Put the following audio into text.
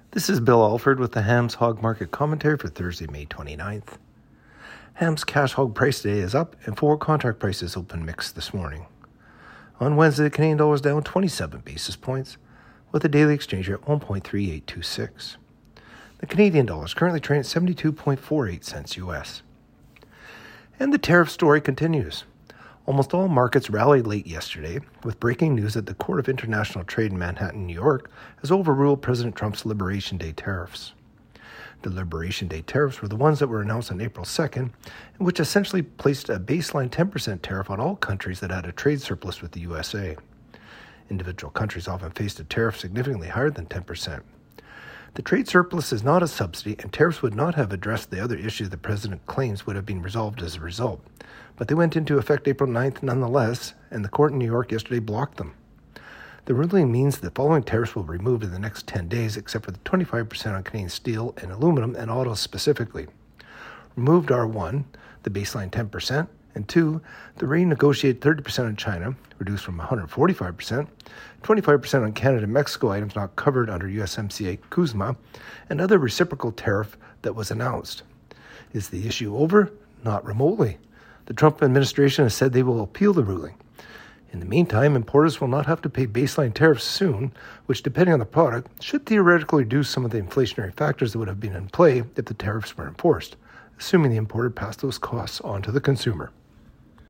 This is Bill Alford with the Ham's Hog Market Commentary for Thursday, May 29th. Ham's cash hog price today is up, and forward contract prices open mixed this morning. On Wednesday, the Canadian dollar was down 27 basis points, with the daily exchange rate at 1.3826. The Canadian dollar is currently trading at 72.48 cents U.S. And the tariff story continues. Almost all markets rallied late yesterday, with breaking news that the Court of International Trade in Manhattan, New York, has overruled President Trump's Liberation Day tariffs. The Liberation Day tariffs were the ones that were announced on April 2nd, which essentially placed a baseline 10% tariff on all countries that had a trade surplus with the USA. Individual countries often faced a tariff significantly higher than 10%. The trade surplus is not a subsidy, and tariffs would not have addressed the other issues the president claims would have been resolved as a result. But they went into effect April 9th nonetheless, and the court in New York yesterday blocked them. The ruling means that the following tariffs will be removed in the next 10 days, except for the 25% on Canadian steel and aluminum and autos specifically. Removed are 1, the baseline 10%, and 2, the renegotiated 30% on China, reduced from 145%, 25% on Canada and Mexico items not covered under USMCA CUSMA, and other reciprocal tariff that was announced. Is the issue over? Not remotely. The Trump administration has said they will appeal the ruling. In the meantime, importers will not have to pay baseline tariffs soon, which, depending on the product, should theoretically reduce some of the inflationary factors that would have been in play if the tariffs were enforced, assuming the importer passed those costs on to the consumer.